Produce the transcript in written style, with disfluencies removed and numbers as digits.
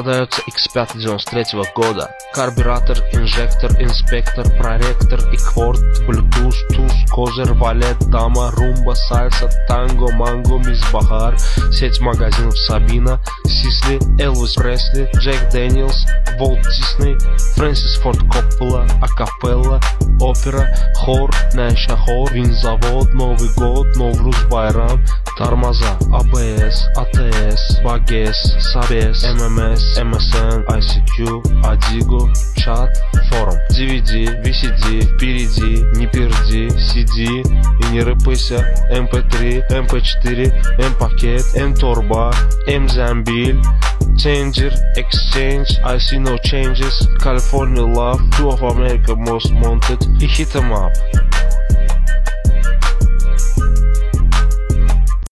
Продается X5 93 года. Карбюратор, инжектор, инспектор, проректор, экворд, Bluetooth, туз, козырь, валет, дама, румба, сальса, танго, манго, мисс Бахар. Сеть магазинов Сабина, Сисли, Элвис Пресли, Джек Дэниелс, Волт Дисней, Фрэнсис Форд Коппола, Акапелла, опера, хор, Нэша хор, винзавод, Новый год, Новруз Байрам, тормоза, АБС, АТС, Багес, Сабес, ММС, МСН, ICQ, Адиго, чат, форум, DVD, VCD, впереди, не перди, CD и не рыпайся, MP3, MP4, M-пакет, M-торба, M-замбиль, Changer, Exchange, I see no changes, California Love, Two of America Most Wanted и Hit 'em Up.